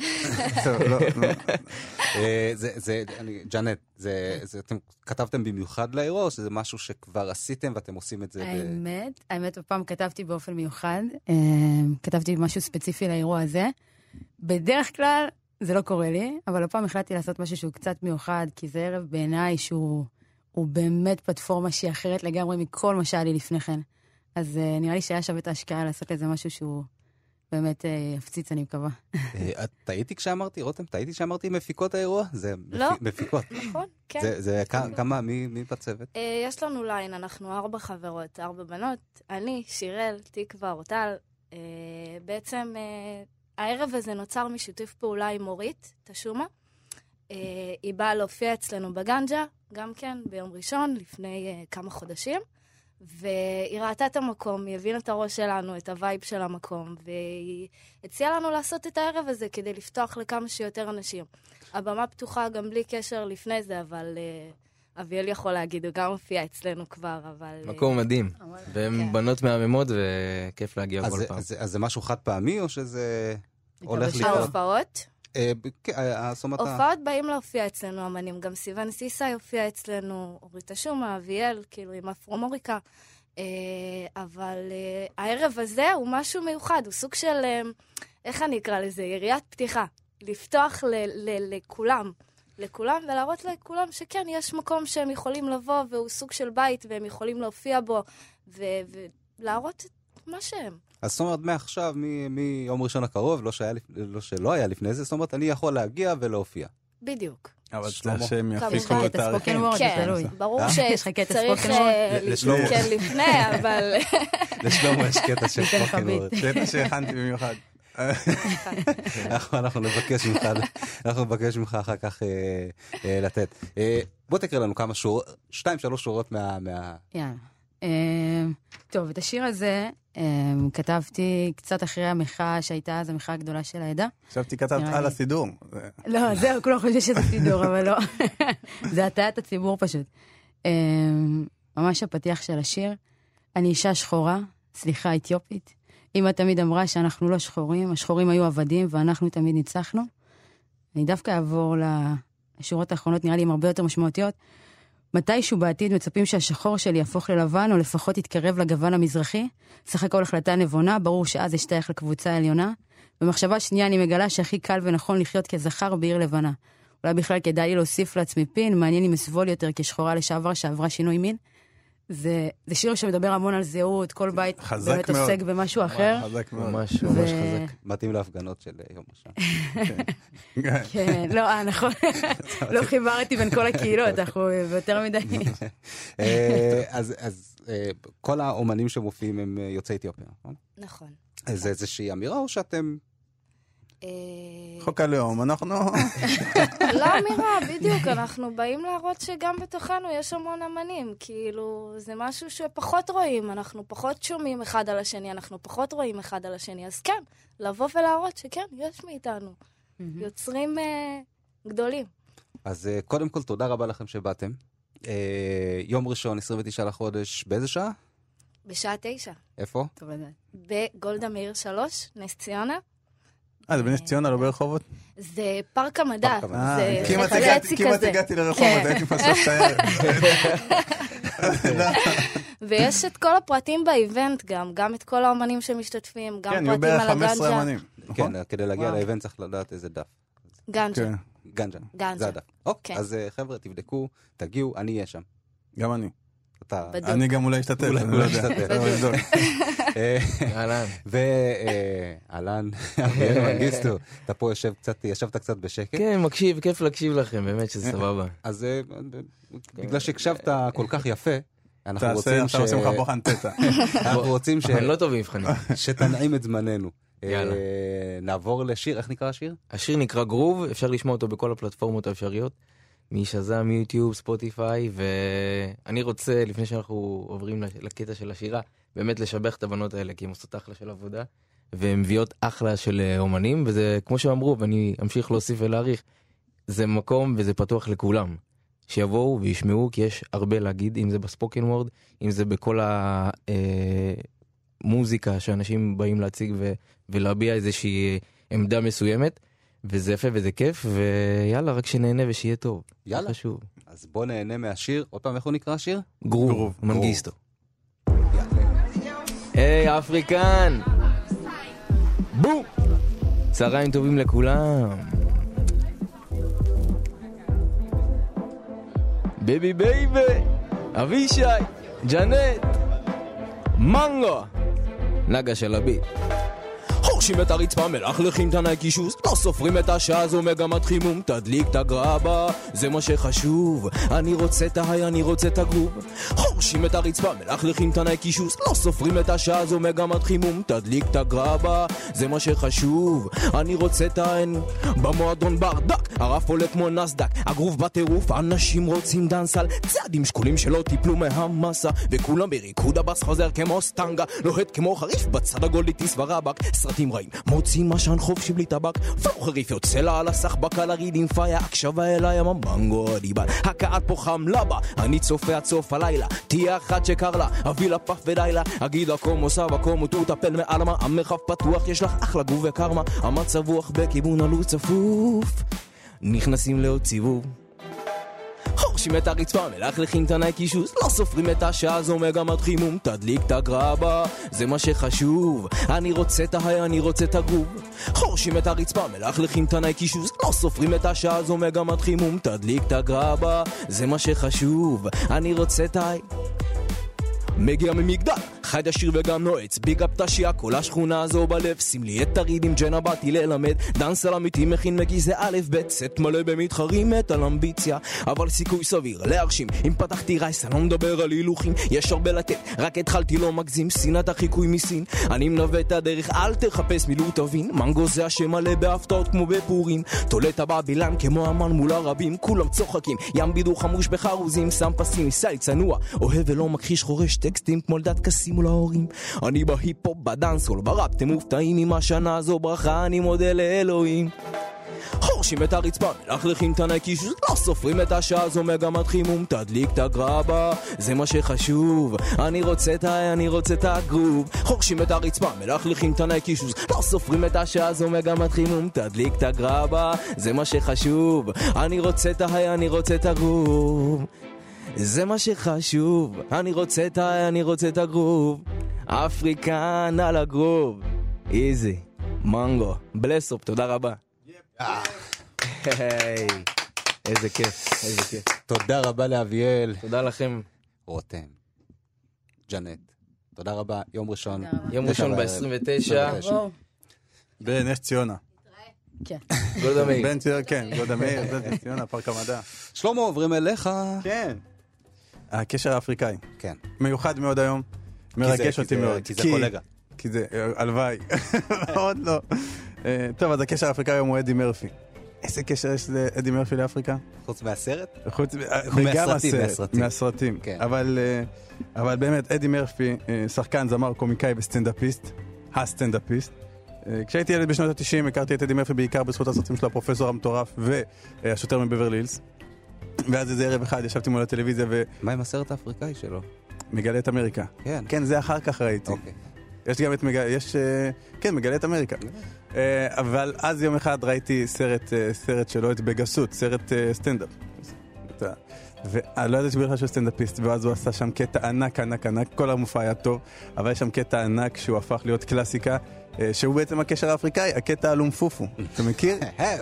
ג'נט, אתם כתבתם במיוחד לאירוע, או שזה משהו שכבר עשיתם ואתם עושים את זה? האמת, הפעם כתבתי באופן מיוחד, כתבתי משהו ספציפי לאירוע הזה. בדרך כלל זה לא קורה לי, אבל הפעם החלטתי לעשות משהו שהוא קצת מיוחד, כי זה ערב בעיניי שהוא באמת פלטפורמה שהיא אחרת לגמרי מכל מה שהיה לי לפני כן. אז נראה לי שהיה שווה את ההשקעה לעשות לזה משהו שהוא באמת הפציץ, אני מקווה. טעיתי כשאמרתי, רותם, טעיתי כשאמרתי מפיקות האירוע? זה מפיקות. נכון, כן. זה כמה, מי בצוות? יש לנו ליין, אנחנו 4 חברות, 4 בנות, אני, שירל, תקווה, אורטל. בעצם הערב הזה נוצר משיתוף פעולה עם אורית, תשומה. היא באה להופיע אצלנו בגנג'ה, גם כן ביום ראשון, לפני כמה חודשים. והיא ראתה את המקום, היא הבינה את הראש שלנו, את הווייב של המקום, והיא הציעה לנו לעשות את הערב הזה כדי לפתוח לכמה שיותר אנשים. הבמה פתוחה גם בלי קשר לפני זה, אבל אביאל יכול להגיד, הוא גם הופיע אצלנו כבר, אבל... מקום מדהים, והן בנות מהממות וכיף להגיע כל פעם. אז זה משהו חד פעמי או שזה הולך לקרות? ההופעות? ההופעות באים להופיע אצלנו אמנים, גם סיוון סיסאי הופיע אצלנו, אורית אשומה, אביאל, כאילו עם אפרומוריקה, אבל הערב הזה הוא משהו מיוחד, הוא סוג של, איך אני אקרא לזה, יריית פתיחה, לפתוח לכולם ולהראות לכולם שכן, יש מקום שהם יכולים לבוא, והוא סוג של בית, והם יכולים להופיע בו, ולהראות את מה שהם. אז זאת אומרת, מעכשיו, מיום ראשון הקרוב, לא שלא היה לפני זה, זאת אומרת, אני יכול להגיע ולהופיע. בדיוק. אבל צריך שהם יפיקו את התאריכים. כן, ברור שצריך כן לפני, אבל... לשלמה יש קטע של ספוקן וורד. קטע שהכנתי במיוחד. אנחנו נבקש ממך אחר כך לתת. בוא תקרא לנו כמה שורות, 2-3 שורות מה... יאללה. טוב, את השיר הזה כתבתי קצת אחרי המחאה שהייתה אז המחאה הגדולה של העדה. חשבתי כתבת על הסידור. לא, זהו, כולם חושבים שזה סידור, אבל לא. זה הטעת הציבור פשוט. ממש הפתיח של השיר. אני אישה שחורה, סליחה אתיופית. אמא תמיד אמרה שאנחנו לא שחורים, השחורים היו עבדים ואנחנו תמיד ניצחנו. אני דווקא אעבור לשורות האחרונות, נראה לי עם הרבה יותר משמעותיות. מתישהו בעתיד מצפים שהשחור שלי יהפוך ללבן, או לפחות יתקרב לגוון המזרחי. סך הכל החלטה נבונה, ברור שאז אשתייך לקבוצה העליונה. במחשבה שנייה אני מגלה שהכי קל ונכון לחיות כזכר בעיר לבנה. אולי בכלל כדאי לי להוסיף לעצמי פין, מעניין אם אסבול יותר כשחורה לשעבר שעברה שינוי מין. זה שיר שמדבר המון על זהות, כל בית באמת עוסק במשהו אחר. חזק מאוד. ממש חזק. מתאים להפגנות של יום השעה. כן, לא, נכון. לא חיברתי בין כל הקהילות, אנחנו ביותר מדי. אז כל האומנים שמופיעים הם יוצאי אתיופיה, נכון? נכון. אז זה איזושהי אמירה או שאתם... חוק הלאום, אנחנו... לא אמירה, בדיוק, אנחנו באים להראות שגם בתוכנו יש המון אמנים, כאילו, זה משהו שפחות רואים, אנחנו פחות שומעים אחד על השני, אנחנו פחות רואים אחד על השני, אז כן, לבוא ולהראות שכן, יש מאיתנו, יוצרים גדולים. אז קודם כל, תודה רבה לכם שבאתם. יום ראשון, 29 לחודש, באיזה שעה? בשעה 9. איפה? בגולדה מאיר 3, נס ציונה. זה בנס ציונה, לא ברחובות? זה פארק המדע. כמעט הגעתי לרחובות, הייתי מפספס את הערב. ויש את כל הפרטים באיבנט גם את כל האומנים שמשתתפים, גם פרטים על הגנג'ה. כן, יהיו בערך 15 אמנים. כן, כדי להגיע לאיבנט צריך לדעת איזה דף. גנג'ה. זה הדף. אוקיי, אז חבר'ה, תבדקו, תגיעו, אני אהיה שם. גם אני. אני גם אולי אשתתף. אהלן. ואהלן, אריאל מנגיסטו, אתה פה ישבת קצת בשקט. כן, מקשיב, כיף להקשיב לכם, באמת שזה סבבה. אז בגלל שהקשבת כל כך יפה, אנחנו רוצים אני לא טוב מבחנים. שתנעים את זמננו. נעבור לשיר, איך נקרא השיר? השיר נקרא גרוב, אפשר לשמוע אותו בכל הפלטפורמות האפשריות. משזם, יוטיוב, ספוטיפיי, ואני רוצה, לפני שאנחנו עוברים לקטע של השירה, באמת לשבח את הבנות האלה, כי הן עושות אחלה של עבודה, והן מביאות אחלה של אומנים, וזה כמו שאמרו, ואני אמשיך להוסיף ולהעריך, זה מקום וזה פתוח לכולם. שיבואו וישמעו, כי יש הרבה להגיד, אם זה בספוקן וורד, אם זה בכל המוזיקה שאנשים באים להציג ולהביע איזושהי עמדה מסוימת, וזה יפה וזה כיף, ויאללה, רק שנהנה ושיהיה טוב. יאללה. חשוב. אז בוא נהנה מהשיר. עוד פעם, איך הוא נקרא השיר? גרוב, מנגיסטו. היי, אפריקן! בום! צהריים טובים לכולם. ביבי בייבי, אבישי, ג'נט, מנגו, נגה של הביט. חורשים את הרצפה, מלכלכים את הנייקי שוס, לא סופרים את השעה, זו מגמת חימום, תדליק את הגרבה, זה מה שחשוב. אני רוצה את ההי, אני רוצה את הגרוב. חורשים את הרצפה, מלכלכים את הנייקישוס, לא סופרים את השעה הזו מגמת חימום, תדליק את הגרבה, זה מה שחשוב. אני רוצה את העין במועדון ברדק, הרף עולה כמו נסדק, הגרוב בטירוף, אנשים רוצים דנסל, צעדים שקולים שלא טיפלו מהמסה, וכולם בריקוד הבס חוזר כמו סטנגה, לוהט כמו חריף בצד הגוליטיס ורבק, סרטים רעים, מוצאים משן חופשי בלי טבק, פאו חריף יוצא לה על הסחבק על הריד עם פיה, הקשבה אליי הממנגו הדיבן, הקעת פה חם לבה, אני צופה עד סוף הלילה, תהיה אחת שקר לה, אביא לה פף ודילה, אגיד הקום עושה וקום ותו טפל מעלמה, המרחב פתוח יש לך אחלה גוף וקרמה, המצב רוח בכיוון עלו צפוף, נכנסים לעוד סיבוב, חורשים את הרצפה, מלכלכים את הנייקישוס, לא סופרים את השעה הזו מגמת חימום, תדליק את הגרבה, זה מה שחשוב. אני רוצה את ההי, אני רוצה את הגרוב. חורשים את הרצפה, מלכלכים את הנייקישוס, לא סופרים את השעה הזו מגמת חימום, תדליק את הגרבה, זה מה שחשוב. אני רוצה את ההי. מגיע ממגדל, חי דשיר וגם נועץ, ביג אפ תשיע, כל השכונה הזו בלב, שים לי את הריד עם ג'נה, באתי ללמד, דנס על אמיתי מכין מגיזה א' ב', סט מלא במתחרים מת על אמביציה, אבל סיכוי סביר להרשים, אם פתחתי רייס, אני לא מדבר על הילוכים, יש הרבה לתת, רק התחלתי לא מגזים, סינת החיקוי מסין, אני מנווה את הדרך, אל תחפש מילו תבין, מנגו זה השם מלא בהפתעות כמו בפורים, תולת הבבילן כמו אמן מול הרבים, כולם צוחקים, ים בידור חמוש בחרוזים, שם פסים, סייל צנוע, אוהב ולא מכחיש חורש טקסטים כמו לדעת קסים מול ההורים, אני בהיפ-הופ, בדנסול, בראפ, אתם מופתעים עם השנה הזו ברכה, אני מודה לאלוהים. חורשים את הרצפה, מלכלכים את הנייקישוס, לא סופרים את השעה הזו מגמת חימום, תדליק את הגרבה, זה מה שחשוב. אני רוצה את ההי, אני רוצה את הגרוב. חורשים את הרצפה, מלכלכים את הנייקישוס, לא סופרים את השעה הזו מגמת חימום, תדליק את הגרבה, זה מה שחשוב. אני רוצה את ההי, אני רוצה את הגרוב, זה מה שחשוב. אני רוצה את ההי, אני רוצה את הגרוב. אפריקן על הגרוב. איזי, מנגו, בלסופ, תודה רבה. איזה כיף, איזה כיף. תודה רבה לאביאל. תודה לכם. רותם, ג'נט, תודה רבה. יום ראשון. יום ראשון ב-29. בנס ציונה. כן. גולדה מאיר. בן ציונה, כן, גולדה מאיר, בנס ציונה, פארק המדע. שלמה, עוברים אליך. כן. הקשר האפריקאי. כן. מיוחד מאוד היום. מרגש אותי מאוד. כי זה קולגה. כי זה, הלוואי. עוד לא. טוב, אז הקשר האפריקאי היום הוא אדי מרפי. איזה קשר יש לאדי מרפי לאפריקה? חוץ מהסרט? וגם הסרט, מהסרטים. אבל באמת, אדי מרפי, שחקן, זמר, קומיקאי וסטנדאפיסט, הסטנדאפיסט. כשהייתי ילד בשנות ה-90, הכרתי את אדי מרפי בעיקר בזכות הסרטים של הפרופסור המטורף והשוטר מבברלי הילס. ואז איזה ערב אחד ישבתי מול הטלוויזיה ו... מה עם הסרט האפריקאי שלו? מגלה את אמריקה. כן. כן, זה אחר כך ראיתי. אוקיי. יש גם את כן, מגלה את אמריקה. אבל אז יום אחד ראיתי סרט שלו, בגסות, סרט סטנדאפ. ואני לא ידעתי בכלל שהוא סטנדאפיסט, ואז הוא עשה שם קטע ענק, כל המופע היה טוב, אבל יש שם קטע ענק שהוא הפך להיות קלאסיקה, שהוא בעצם הקשר האפריקאי, הקטע על אומפופו. אתה מכיר?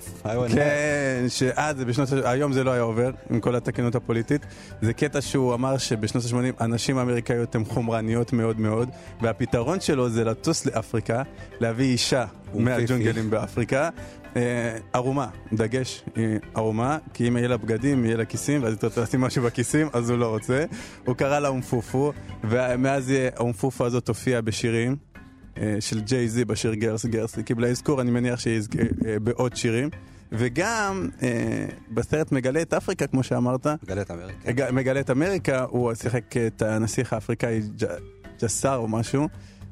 כן, שעד היום זה לא היה עובר, עם כל התקינות הפוליטית. זה קטע שהוא אמר שבשנות ה-80 אנשים האמריקאיות הן חומרניות מאוד מאוד, והפתרון שלו זה לטוס לאפריקה, להביא אישה מהג'ונגלים באפריקה, ערומה, דגש ערומה, כי אם יהיה לה בגדים, יהיה לה כיסים, ואז היא תרצה לשים משהו בכיסים, אז הוא לא רוצה. הוא קרא לה אומפופו, ומאז האומפופו הזאת הופיע בשירים של ג'יי-זי בשיר גרס, היא קיבלה אזכור, אני מניח שהיא בעוד שירים. וגם בסרט מגלה את אפריקה, כמו שאמרת, מגלה את אמריקה, הוא שיחק את הנסיך האפריקאי ג'סר או משהו,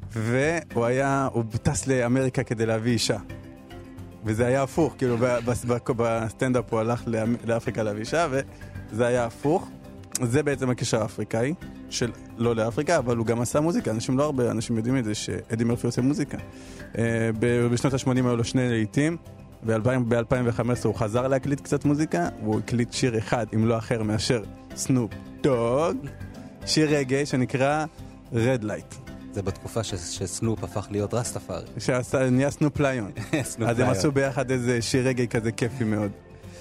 והוא טס לאמריקה כדי להביא אישה. וזה היה הפוך, כאילו בסטנדאפ הוא הלך לאפריקה להביא אישה, וזה היה הפוך. זה בעצם הקשר האפריקאי, של לא לאפריקה, אבל הוא גם עשה מוזיקה. לא הרבה אנשים יודעים את זה, שאדי מרפי עושה מוזיקה. בשנות ה-80 היו לו שני לעיתים, ב-2015 הוא חזר להקליט קצת מוזיקה, והוא הקליט שיר אחד, אם לא אחר מאשר סנופ דוג, שיר רגעי שנקרא Red Light. זה בתקופה שסנופ הפך להיות רסטפארי. שנהיה סנופ ליון. אז הם עשו ביחד איזה שיר רגעי כזה כיפי מאוד.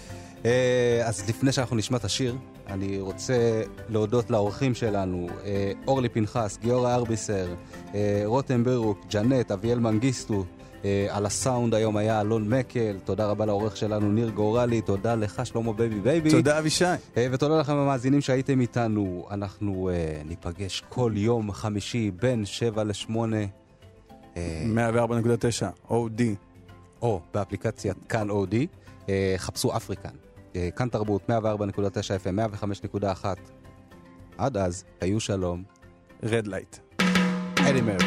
אז לפני שאנחנו נשמע את השיר, אני רוצה להודות לאורחים שלנו, אורלי פנחס, גיורא ארביסר, רותם ברוק, ג'נט, אביאל מנגיסטו, על הסאונד היום היה אלון מקל, תודה רבה לעורך שלנו ניר גורלי, תודה לך שלמה בייבי בייבי. תודה אבישי. ותודה לכם המאזינים שהייתם איתנו, אנחנו ניפגש כל יום חמישי בין 7 ל-8. 104.9, OD. או באפליקציית כאן OD, חפשו אפריקן. כאן תרבות, 104.9 FM, 105.1. עד אז, היו שלום. רד לייט. אדי מרפי.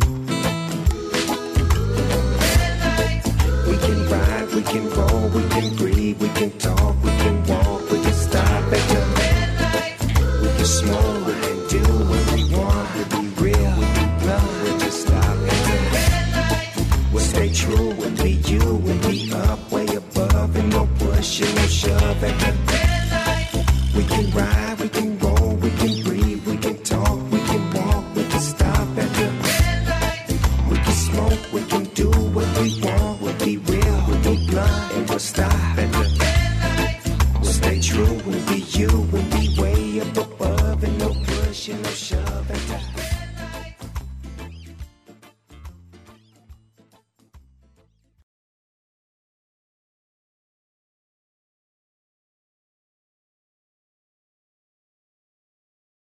We can roll, we can